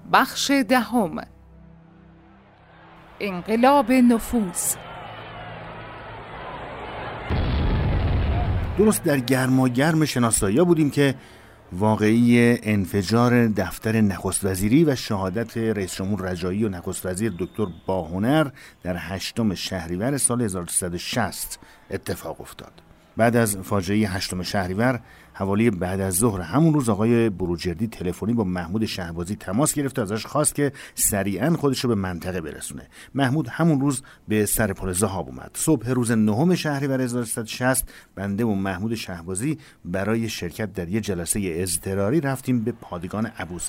بخش دهم. انقلاب نفوذ. درست در گرماگرم شناسایی‌ها بودیم که واقعی انفجار دفتر نخست وزیری و شهادت رئیس جمهور رجایی و نخست وزیر دکتر باهنر در 8 شهریور سال 1360 اتفاق افتاد. بعد از فاجعه 8 شهریور حوالی بعد از ظهر همون روز آقای بروجردی تلفنی با محمود شهبازی تماس گرفت و ازش خواست که سریعاً خودش رو به منطقه برسونه. محمود همون روز به سر پل ذهاب اومد. صبح روز 9 شهریور 1360 بنده و محمود شهبازی برای شرکت در یک جلسه اضطراری رفتیم به پادگان ابوذر.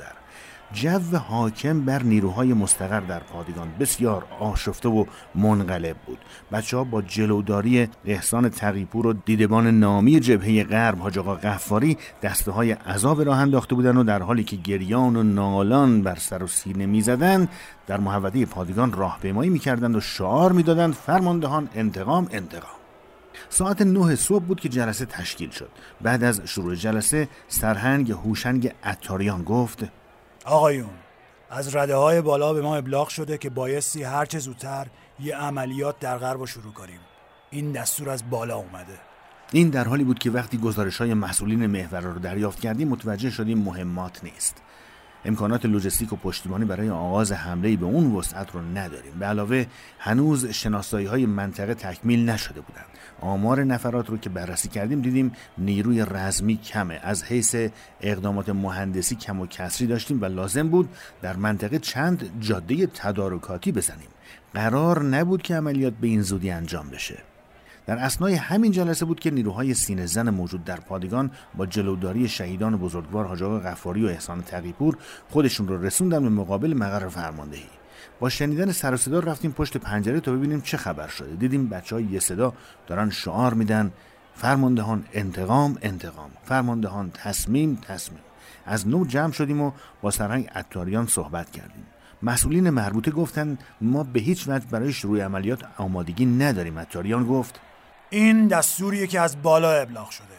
جو حاکم بر نیروهای مستقر در پادگان بسیار آشفته و منقلب بود. بچه‌ها با جلوداری احسان تقی‌پور و دیدبان نامی جبهه غرب حاج آقا غفاری دسته‌های عذاب راه انداخته بودند و در حالی که گریان و نالان بر سر و سینه می‌زدند در محوطه پادگان راهپیمایی می‌کردند و شعار می‌دادند فرماندهان انتقام انتقام. ساعت 9 صبح بود که جلسه تشکیل شد. بعد از شروع جلسه سرهنگ هوشنگ عطاریان گفت: آقایون، از رده‌های بالا به ما ابلاغ شده که بایستی هرچه زودتر یه عملیات در غرب شروع کنیم. این دستور از بالا اومده. این در حالی بود که وقتی گزارش‌های مسئولین محور رو دریافت کردیم متوجه شدیم مهمات نیست. امکانات لوجستیک و پشتیبانی برای آغاز حمله به اون وسعت رو نداریم. به علاوه هنوز شناسایی‌های منطقه تکمیل نشده بودند. آمار نفرات رو که بررسی کردیم دیدیم نیروی رزمی کمه. از حیث اقدامات مهندسی کم و کسری داشتیم و لازم بود در منطقه چند جاده تدارکاتی بزنیم. قرار نبود که عملیات به این زودی انجام بشه. در اثنای همین جلسه بود که نیروهای سینه‌زن موجود در پادگان با جلوداری شهیدان بزرگوار حاج آقا غفاری و احسان تقی‌پور خودشون رو رسوندن به مقابل مقر فرماندهی. با شنیدن سر و صدا رفتیم پشت پنجره تا ببینیم چه خبر شده. دیدیم بچه‌ها یه صدا دارن شعار میدن: فرماندهان انتقام انتقام، فرماندهان تصمیم تصمیم. از نو جمع شدیم و با سرهنگ عطاریان صحبت کردیم. مسئولین مربوطه گفتن ما به هیچ وجه برای شروع عملیات آمادگی نداریم. عطاریان گفت: این دستوریه که از بالا ابلاغ شده.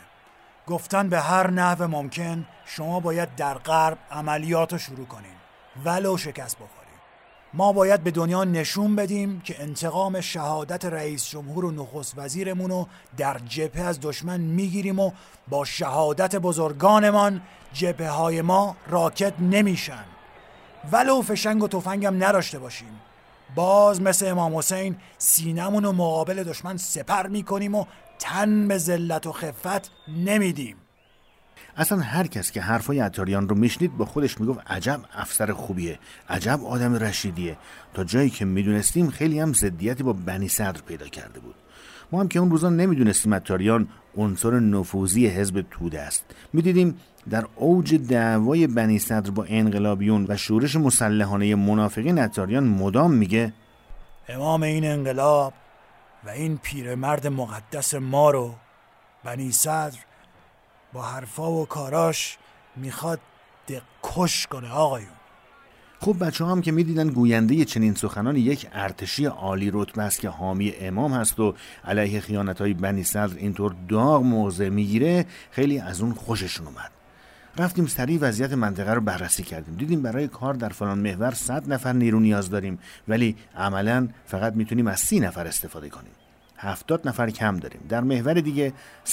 گفتن به هر نحو ممکن شما باید در غرب عملیات رو شروع کنین ولو شکست بخوریم. ما باید به دنیا نشون بدیم که انتقام شهادت رئیس جمهور و نخست وزیرمون رو در جبهه از دشمن میگیریم و با شهادت بزرگانمان جبهه های ما راکت نمیشن. ولو فشنگ و تفنگم نداشته باشیم، باز مثل امام حسین سینمون رو مقابل دشمن سپر میکنیم و تن به ذلت و خفت نمیدیم. اصلا هر کس که حرفای عطاریان رو میشنید با خودش میگفت عجب افسر خوبیه، عجب آدم رشیدیه. تا جایی که میدونستیم خیلی هم ضدیتی با بنی صدر پیدا کرده بود. ما هم که اون روزا نمیدونستیم عطاریان عنصر نفوذی حزب توده است. میدیدیم در اوج دعوای بنی صدر با انقلابیون و شورش مسلحانه منافقین عطاریان مدام میگه امام این انقلاب و این پیرمرد مقدس ما رو بنی صدر با حرفا و کاراش میخواد دکش کنه. آقایون خب بچه‌ها هم که میدیدن گوینده چنین سخنان یک ارتشی عالی رتبه است که حامی امام هست و علیه خیانت‌های بنی صدر اینطور داغ موضع میگیره، خیلی از اون خوششون اومد. رفتیم سریع وضعیت منطقه رو بررسی کردیم. دیدیم برای کار در فلان محور 100 نفر نیرو نیاز داریم، ولی عملاً فقط میتونیم از 30 نفر استفاده کنیم. 70 نفر کم داریم. در محور دیگه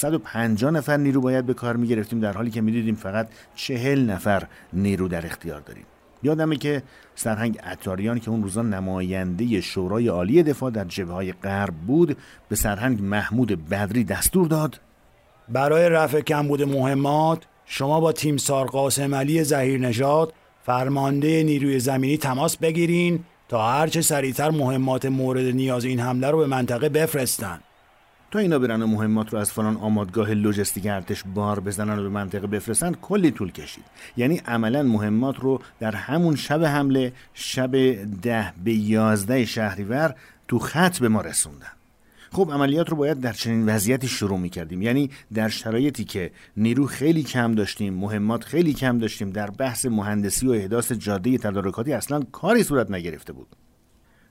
150 نفر نیرو باید به کار میگرفتیم، در حالی که میدیدیم فقط 40 نفر نیرو در اختیار داریم. یادمه که سرهنگ عطاریان که اون روزا نماینده شورای عالی دفاع در جبهه‌های غرب بود به سرهنگ محمود بدری دستور داد برای رفع کمبود مهمات شما با تیمسار قاسم علی ظهیرنژاد فرمانده نیروی زمینی تماس بگیرین تا هرچه سریعتر مهمات مورد نیاز این حمله رو به منطقه بفرستن. تا اینا برن و مهمات رو از فلان آمادگاه لوجستیک ارتش بار بزنن و به منطقه بفرستن کلی طول کشید. یعنی عملا مهمات رو در همون شب حمله، شب 10 به 11 شهریور تو خط به ما رسوندن. خب عملیات رو باید در چنین وضعیتی شروع می‌کردیم، یعنی در شرایطی که نیرو خیلی کم داشتیم، مهمات خیلی کم داشتیم، در بحث مهندسی و احداث جاده تدارکاتی اصلا کاری صورت نگرفته بود.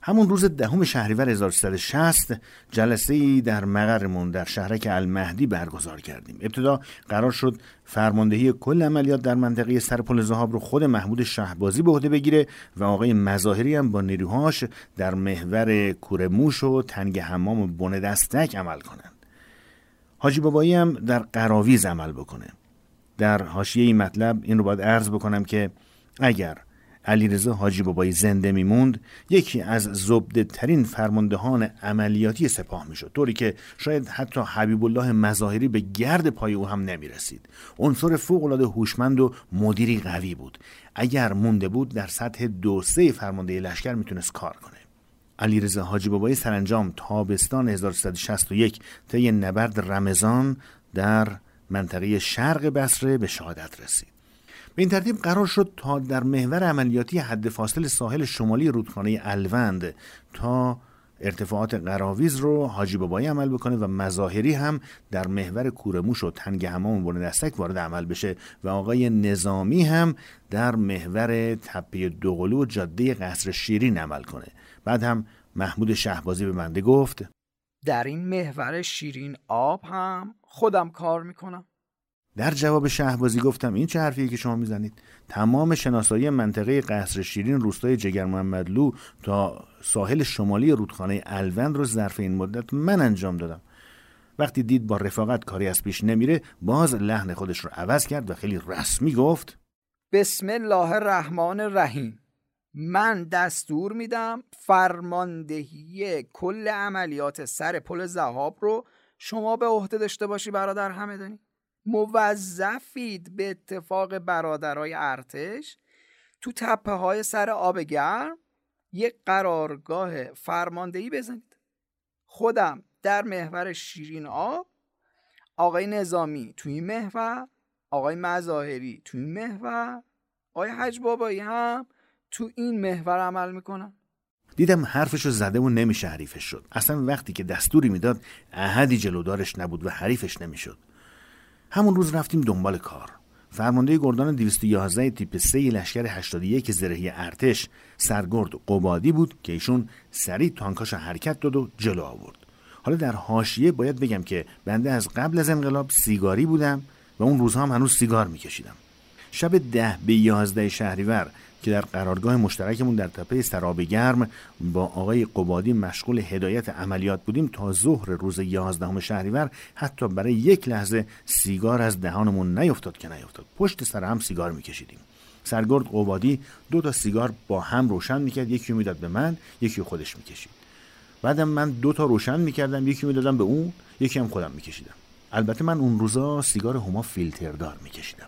همون روز 10 شهریور 1360 جلسه‌ای در مقرمون در شهرک المهدی برگزار کردیم. ابتدا قرار شد فرماندهی کل عملیات در منطقه سر پل ذهاب رو خود محمود شهبازی به عهده بگیره و آقای مظاهری هم با نیروهاش در محور کورموش و تنگ حمام بن دستک عمل کنند. حاجی بابایی هم در قراویز عمل بکنه. در حاشیه این مطلب این رو باید عرض بکنم که اگر علیرضا حاجی بابایی زنده میموند یکی از زبده ترین فرماندهان عملیاتی سپاه میشد، طوری که شاید حتی حبیب الله مظاهری به گرد پای او هم نمیرسید. عنصر فوق العاده هوشمند و مدیری قوی بود. اگر مونده بود در سطح 2-3 فرمانده لشکر میتونست کار کنه. علیرضا حاجی بابایی سرانجام تابستان 1361 طی نبرد رمضان در منطقه شرق بصره به شهادت رسید. به این ترتیب قرار شد تا در محور عملیاتی حد فاصل ساحل شمالی رودخانه الوند تا ارتفاعات قراویز رو حاجی بابایی عمل بکنه و مظاهری هم در محور کورموش و تنگ حمام بن دستک وارد عمل بشه و آقای نظامی هم در محور تپه دوقلو و جاده قصر شیرین عمل کنه. بعد هم محمود شهبازی به بنده گفت در این محور شیرین آب هم خودم کار میکنم. در جواب شهبازی گفتم این چه حرفیه که شما میزنید؟ تمام شناسایی منطقه قصر شیرین، روستای جگر محمدلو تا ساحل شمالی رودخانه الوند رو ظرف این مدت من انجام دادم. وقتی دید با رفاقت کاری از پیش نمیره باز لحن خودش رو عوض کرد و خیلی رسمی گفت بسم الله الرحمن الرحیم. من دستور میدم فرماندهی کل عملیات سر پل ذهاب رو شما به عهده داشته باشی برادر همدانی. موظفید به اتفاق برادرای ارتش تو تپه های سر آب گرم یک قرارگاه فرماندهی بزنید. خودم در محور شیرین آب، آقای نظامی توی این محور، آقای مظاهری توی این محور، آقای حاج بابایی هم تو این محور عمل میکنن. دیدم حرفشو زده و نمیشه حریفش شد. اصلا وقتی که دستوری میداد احدی جلودارش نبود و حریفش نمیشد. همون روز رفتیم دنبال کار. فرمانده گردان 211 تیپ 3 لشکر 81 زرهی ارتش سرگرد قبادی بود که ایشون سریع تانکاشو حرکت داد و جلو آورد. حالا در حاشیه باید بگم که بنده از قبل از انقلاب سیگاری بودم و اون روزها هم هنوز سیگار میکشیدم. شب 10 به 11 شهریور که در قرارگاه مشترکمون در تپه سراب گرم با آقای قبادی مشغول هدایت عملیات بودیم تا ظهر روز 11 شهریور حتی برای یک لحظه سیگار از دهانمون نیفتاد که نیفتاد. پشت سر هم سیگار میکشیدیم. سرگرد قبادی 2 سیگار با هم روشن میکرد، یکی رو میداد به من، یکی رو خودش میکشید. بعدم من 2 روشن میکردم، یکی رو میدادم به اون، یکی هم خودم میکشیدم. البته من اون روزا سیگار هما فیلتردار میکشیدم.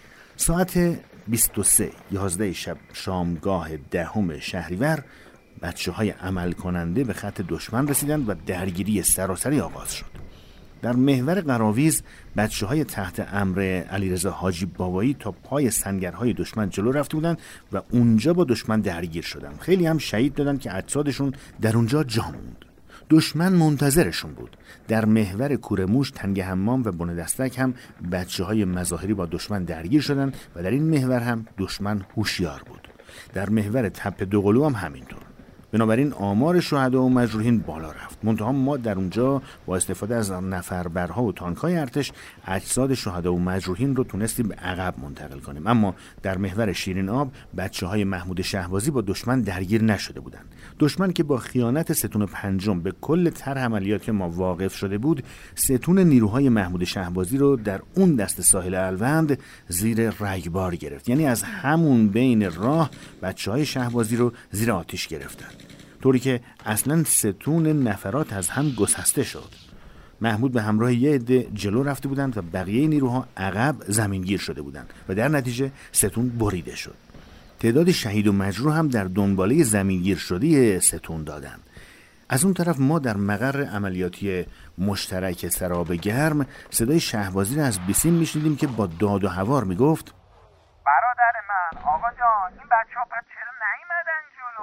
ساعت 23 11 شب شامگاه 10 شهریور بچه‌های عمل کننده به خط دشمن رسیدند و درگیری سراسری آغاز شد. در محور قراویز بچه‌های تحت امر علیرضا حاجی بابایی تا پای سنگرهای دشمن جلو رفته بودند و اونجا با دشمن درگیر شدند. خیلی هم شهید دادن که اجسادشون در اونجا جا موند. دشمن منتظرشون بود. در محور کورموش، تنگ حمام و بن دستک هم بچه‌های مظاهری با دشمن درگیر شدند و در این محور هم دشمن هوشیار بود. در محور تپه دوقلو هم همینطور. بنابراین آمار شهدا و مجروحین بالا رفت. منتها ما در اونجا با استفاده از نفربرها و تانک‌های ارتش اجساد شهدا و مجروحین رو تونستیم به عقب منتقل کنیم. اما در محور شیرین آب بچه‌های محمود شهبازی با دشمن درگیر نشده بودند. دشمن که با خیانت ستون پنجم به کل طرح عملیات ما واقف شده بود، ستون نیروهای محمود شهبازی رو در اون دست ساحل الوند زیر رگبار گرفت. یعنی از همون بین راه بچه‌های شهبازی رو زیر آتش گرفتن، طوری که اصلا ستون نفرات از هم گسسته شد. محمود به همراه یه عده جلو رفته بودند و بقیه نیروها عقب زمینگیر شده بودند و در نتیجه ستون بریده شد. تعداد شهید و مجروح هم در دنباله زمینگیر شده ستون دادند. از اون طرف ما در مقر عملیاتی مشترک سراب گرم صدای شهبازی را از بیسیم میشنیدیم که با داد و هوار میگفت برادر من، آقا جان، این بچه‌ها پس چرا نیومدن جلو؟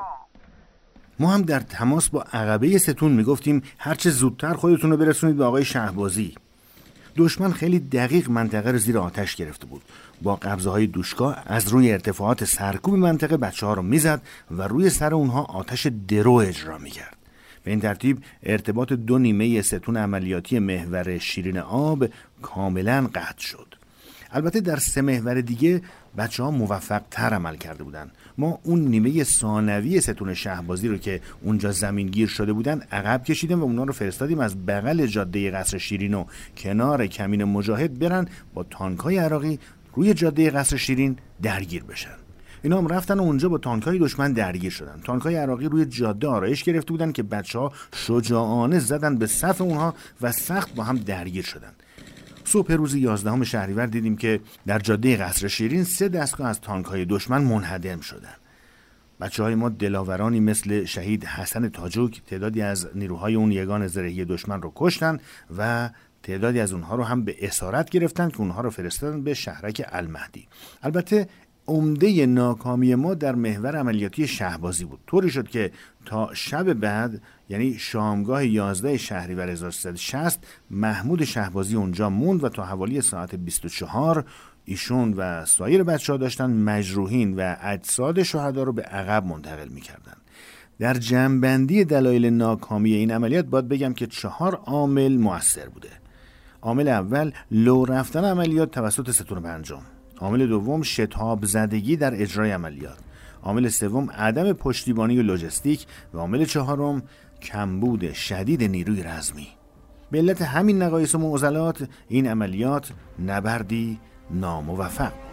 ما هم در تماس با عقبه ستون میگفتیم هرچه زودتر خودتون رو برسونید به آقای شهبازی. دشمن خیلی دقیق منطقه رو زیر آتش گرفته بود. با قبضه‌های دوشکا از روی ارتفاعات سرکوب منطقه بچه‌ها رو میزد و روی سر اونها آتش درو اجرا میکرد. به این ترتیب ارتباط دو نیمه ستون عملیاتی محور شیرین آب کاملا قطع شد. البته در 3 محور دیگه بچه‌ها موفق تر عمل کرده بودن. ما اون نیمه ثانوی ستون شهبازی رو که اونجا زمین گیر شده بودن عقب کشیدیم و اونا رو فرستادیم از بغل جاده قصر شیرین و کنار کمین مجاهد برن با تانک‌های عراقی روی جاده قصر شیرین درگیر بشن. اینا هم رفتن و اونجا با تانک‌های دشمن درگیر شدن. تانک‌های عراقی روی جاده آرایش گرفته بودن که بچه‌ها شجاعانه زدن به صف اونها و سخت با هم درگیر شدن. صبح روز 11 شهریور دیدیم که در جاده قصر شیرین 3 دستگاه از تانک‌های دشمن منهدم شدن. بچه‌های ما دلاورانی مثل شهید حسن تاجوک تعدادی از نیروهای اون یگان زرهی دشمن رو کشتن و تعدادی از اونها رو هم به اسارت گرفتن که اونها رو فرستادن به شهرک المهدی. البته عمده ناکامی ما در محور عملیاتی شهبازی بود. طوری شد که تا شب بعد، یعنی شامگاه 11 شهریور 1360، محمود شهبازی اونجا موند و تا حوالی ساعت 24 ایشون و سایر بچه‌ها داشتن مجروحین و اجساد شهدا رو به عقب منتقل می‌کردن. در جمع‌بندی دلایل ناکامی این عملیات باید بگم که 4 عامل مؤثر بوده. عامل اول لو رفتن عملیات توسط ستون پنجم. عامل دوم شتاب زدگی در اجرای عملیات. عامل سوم عدم پشتیبانی و لوجستیک و عامل چهارم کمبود شدید نیروی رزمی. به علت همین نقایص و معضلات این عملیات نبردی ناموفق بود.